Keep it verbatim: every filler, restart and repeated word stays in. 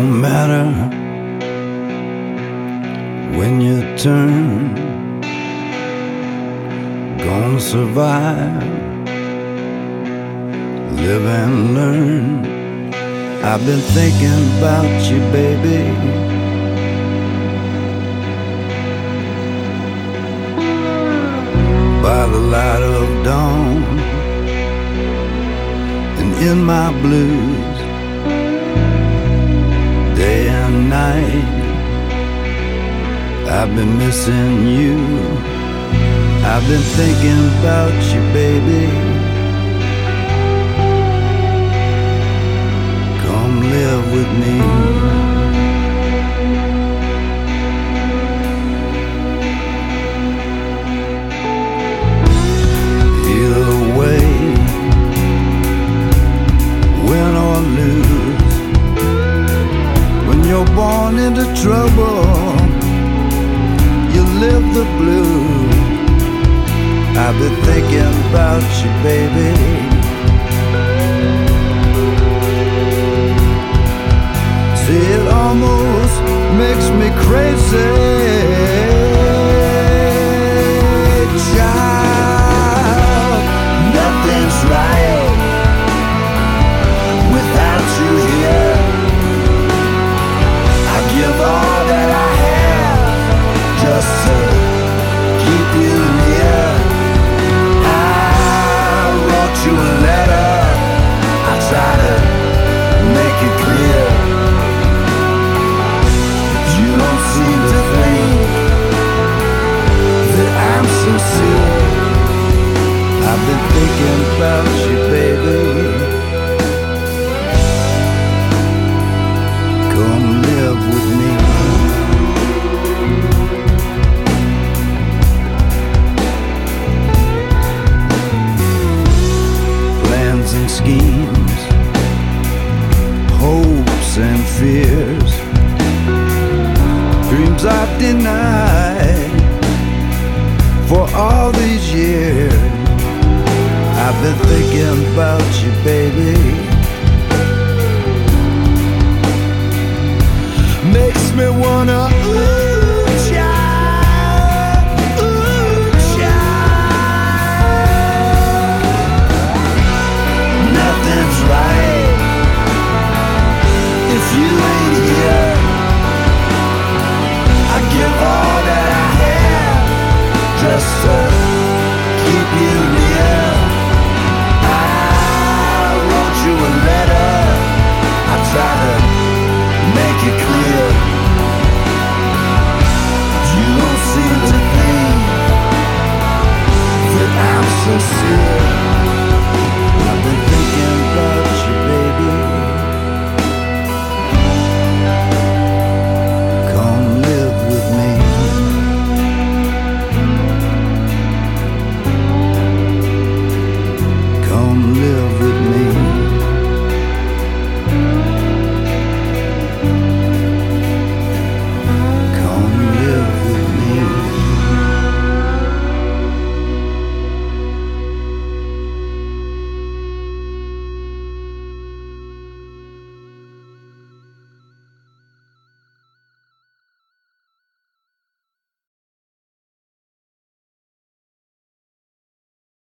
Don't matter when you turn, gonna survive, live and learn. I've been thinking about you, baby, by the light of dawn, and in my blues, day and night. I've been missing you, I've been thinking about you, baby. Come live with me. Either way, win or lose, when you're born into trouble, you live the blues. I've been thinking about you, baby. See, it almost makes me crazy, child. Nothing's right without you here. I give all that I have just to keep you near. I wrote you a letter, I try to make it clear. You don't seem to think that I'm sincere. I've been thinking about you, baby. Come live with me. Plans and schemes, hopes and fears, dreams I've denied for all these years. I've been thinking about you, baby. Makes me wanna, ooh, child, ooh, child. Nothing's right if you ain't here. I give all that I have just to keep you